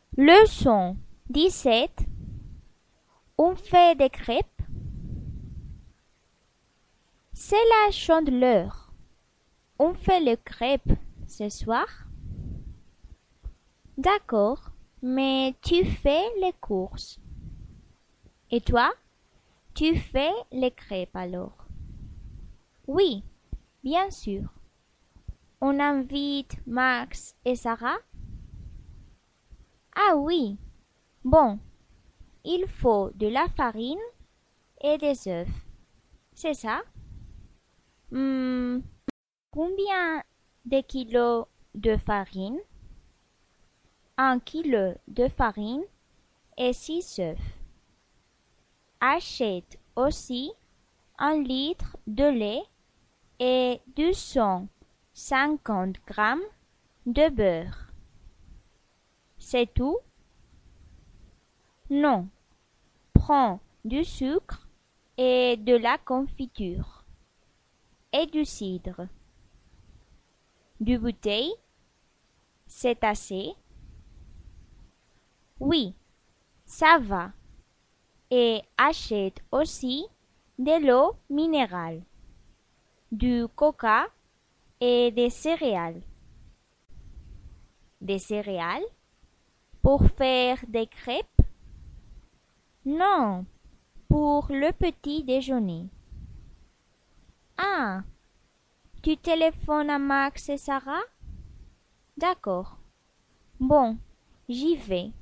Leçon 17. On fait des crêpes. C'est la chandeleur. On fait les crêpes ce soir? D'accord, mais tu fais les courses. Et toi, tu fais les crêpes alors? Oui, bien sûr. On invite Max et Sarah? Ah oui. Bon, il faut de la farine et des œufs. C'est ça? Hmm, combien de kilos de farine? 1 kilo de farine et 6 œufs. Achète aussi 1 litre de lait et 250 grammes de beurre. C'est tout? Non. Prends du sucre et de la confiture et du cidre. Du bouteille? C'est assez? Oui, ça va. Et achète aussi de l'eau minérale, du coca et des céréales. Des céréales? Pour faire des crêpes? Non, pour le petit déjeuner. Ah, tu téléphones à Max et Sarah? D'accord. Bon, j'y vais.